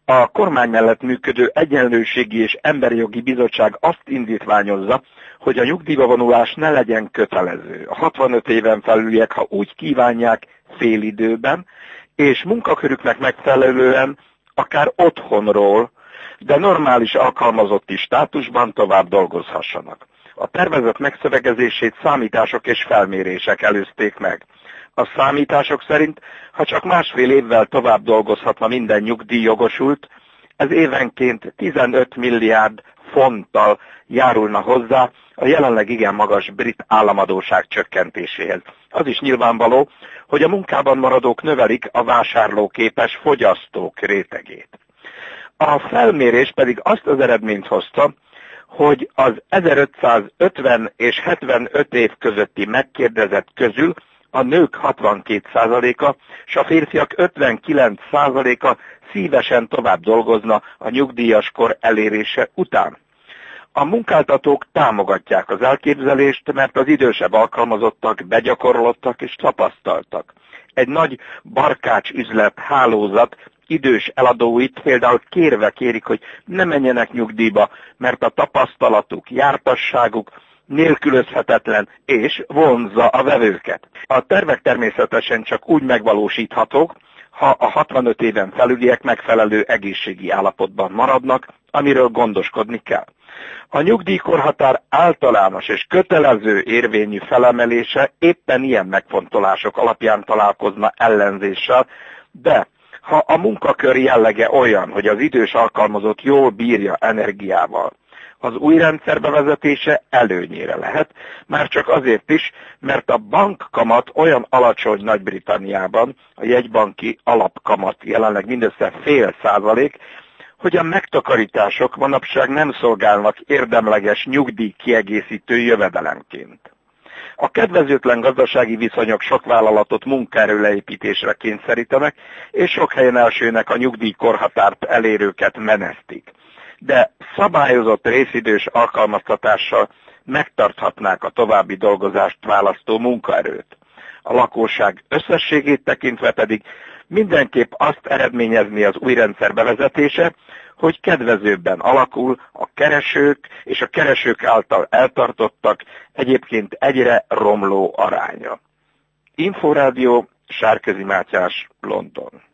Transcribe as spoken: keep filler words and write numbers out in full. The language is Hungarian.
A kormány mellett működő Egyenlőségi és Emberi Jogi Bizottság azt indítványozza, hogy a nyugdíjba vonulás ne legyen kötelező. A hatvanöt éven felüliek, ha úgy kívánják, félidőben, és munkakörüknek megfelelően akár otthonról, de normális alkalmazotti státusban tovább dolgozhassanak. A tervezet megszövegezését számítások és felmérések előzték meg. A számítások szerint, ha csak másfél évvel tovább dolgozhatna minden nyugdíjjogosult, ez évenként tizenöt milliárd fonttal járulna hozzá a jelenleg igen magas brit államadósság csökkentéséhez. Az is nyilvánvaló, hogy a munkában maradók növelik a vásárlóképes fogyasztók rétegét. A felmérés pedig azt az eredményt hozta, hogy az ezerötszázötven és hetvenöt év közötti megkérdezett közül a nők hatvankét százaléka és a férfiak ötvenkilenc százaléka szívesen tovább dolgozna a nyugdíjas kor elérése után. A munkáltatók támogatják az elképzelést, mert az idősebb alkalmazottak begyakorlottak és tapasztaltak. Egy nagy barkács üzlet hálózat idős eladóit például kérve kérik, hogy ne menjenek nyugdíjba, mert a tapasztalatuk, jártasságuk nélkülözhetetlen és vonzza a vevőket. A tervek természetesen csak úgy megvalósíthatók, ha a hatvanöt éven felüliek megfelelő egészségi állapotban maradnak, amiről gondoskodni kell. A nyugdíjkorhatár általános és kötelező érvényű felemelése éppen ilyen megfontolások alapján találkozna ellenzéssel, de ha a munkakör jellege olyan, hogy az idős alkalmazott jól bírja energiával, az új rendszer bevezetése előnyére lehet, már csak azért is, mert a bankkamat olyan alacsony Nagy-Britanniában, a jegybanki alapkamat jelenleg mindössze fél százalék, hogy a megtakarítások manapság nem szolgálnak érdemleges nyugdíj kiegészítő jövedelemként. A kedvezőtlen gazdasági viszonyok sok vállalatot munkaerőleépítésre kényszerítenek, és sok helyen elsőnek a nyugdíjkorhatárt elérőket menesztik. De szabályozott részidős alkalmaztatással megtarthatnák a további dolgozást választó munkaerőt. A lakosság összességét tekintve pedig mindenképp azt eredményezni az új rendszer bevezetése, hogy kedvezőbben alakul a keresők és a keresők által eltartottak egyébként egyre romló aránya. Inforádió, Sárközi Mátyás, London.